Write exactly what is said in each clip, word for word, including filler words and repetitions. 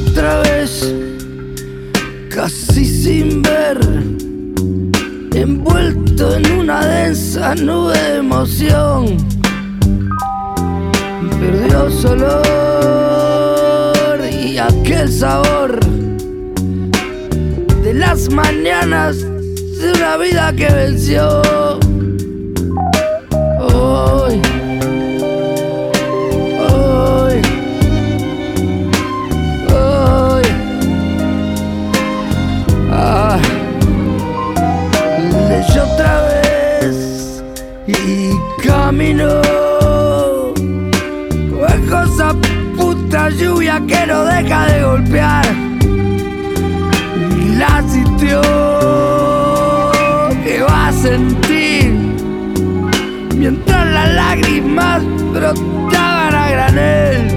otra vez, casi sin ver, envuelto en una densa nube de emoción. Perdió su olor y aquel sabor de las mañanas de una vida que venció. Hoy, hoy, hoy, ah, leyó otra vez y caminó bajo esa puta lluvia que no deja de golpear. La sintió, que va a sentir mientras las lágrimas brotaban a granel.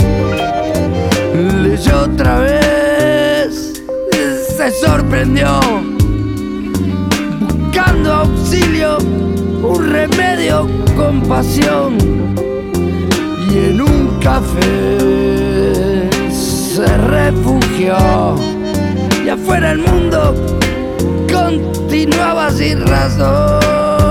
Leyó otra vez, se sorprendió, buscando auxilio, un remedio con pasión. Y en un café se refugió, y afuera el mundo continuaba sin razón.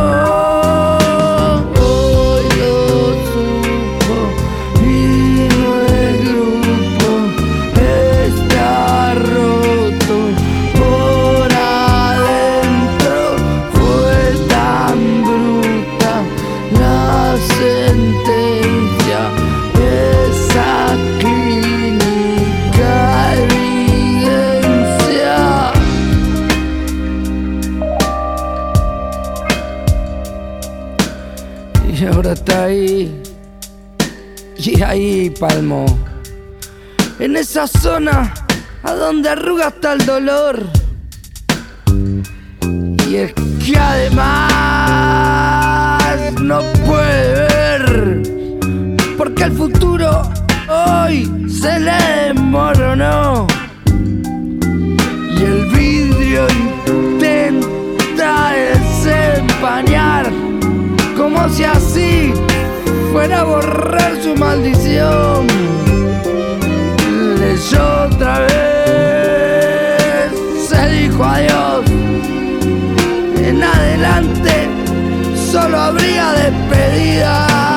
Hoy lo supo y el grupo está roto por adentro. Fue tan bruta la sentencia, esa clínica evidencia. Y ahora está ahí, y ahí palmó, en esa zona a donde arruga hasta el dolor. Y es que además no puede ver, porque el futuro hoy se le desmoronó. Y el vidrio intenta desempañar, como si así fuera a borrar su maldición. Leyó otra vez, se dijo adiós. En adelante solo habría despedida.